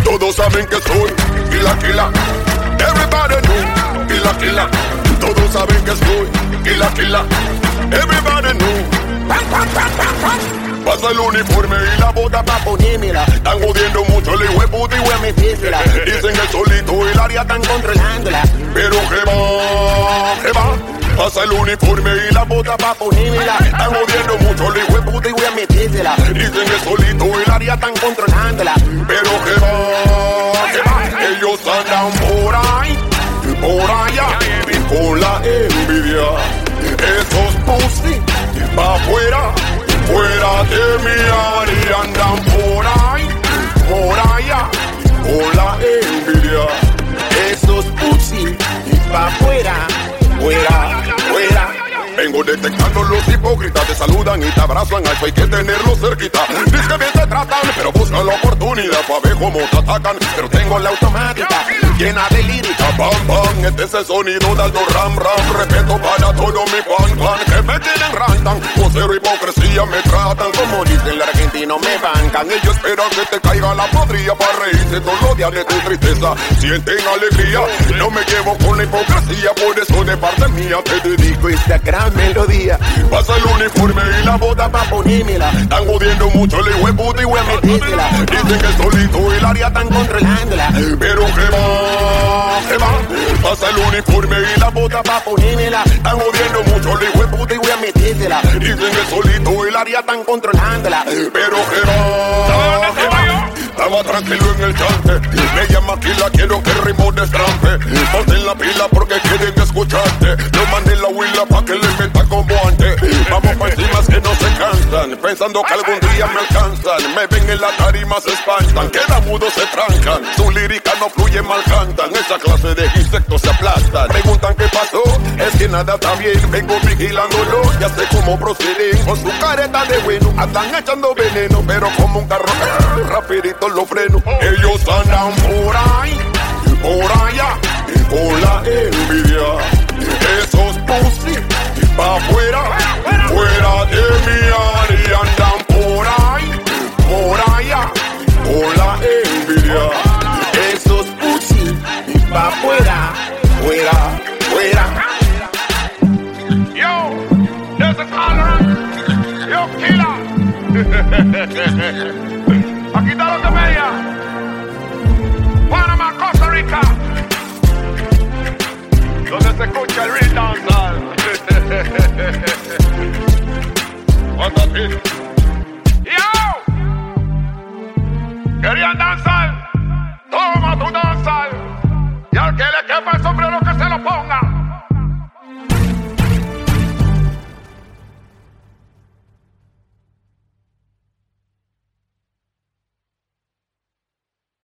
Todos saben que soy Killa. Everybody know Killa. Todos saben que soy Killa. Everybody know. Pasa el uniforme y la bota pa' ponérmela. Están jodiendo mucho el hijo de puta y voy a metérmela. Dicen que solito el área están controlándola. Pero que va. Pasa el uniforme y la bota pa' ponérmela. Están jodiendo mucho el hijo de puta y voy a metérmela. Dicen que solito el área están controlándola. Pero que va. Ellos andan por allá, con la envidia. Esos pussy pa' afuera, fuera de mi área. Andan por allá, con la envidia. Esos pussy pa' afuera, fuera. Vengo detectando los hipócritas, te saludan y te abrazan, a eso hay que tenerlos cerquita. Dice que bien te tratan, pero buscan la oportunidad pa' ver cómo te atacan. Pero tengo la automática, llena de lírica. Bam, este es el sonido de alto ram. Respeto para todo mi fan, que me tienen rantan. Con cero hipocresía me tratan, como dicen el argentino me bancan. Ellos esperan que te caiga la podrilla para reírse todos los días de tu tristeza. Sienten alegría, no me llevo con la hipocresía. Por eso de parte mía te dedico esta gran melodía. Pasa el uniforme y la bota pa' ponérmela. Están jodiendo mucho el hijo de puta y voy a metérmela. Dicen que solito el área están controlándola. Pero que va. Pasa el uniforme y la bota pa' ponérmela. Están jodiendo mucho el hijo de puta y voy a metérmela. Dicen que solito el área están controlándola. Pero que va. Estaba tranquilo en el chante. Me llama Killa, quiero que el ritmo destrampe. Ponte en la pila porque quieren escucharte. Yo mandé la huila pa' que le metan como antes. Vamos pa' encima que no se cansan, pensando que algún día me alcanzan. Me ven en la tarima, se espantan, quedan mudos, se trancan. Su lírica no fluye, mal cantan. Esa clase de insectos se aplastan. Preguntan qué pasó, es que nada está bien. Vengo vigilándolo, ya sé cómo proceden. Con su careta de bueno, andan echando veneno. Pero como un carro, rapidito lo freno. Ellos andan por allá, con la envidia. Esos pussy pa' afuera, fuera de mi área. Andan por allá, con la envidia. Esos pussy pa' afuera, fuera. Yo, there's a caller. Yo, Killa. Aquí está los de media. Panamá, Costa Rica. Donde se escucha el real dancehall. Yo. ¿Querían dancehall? Toma tu dancehall.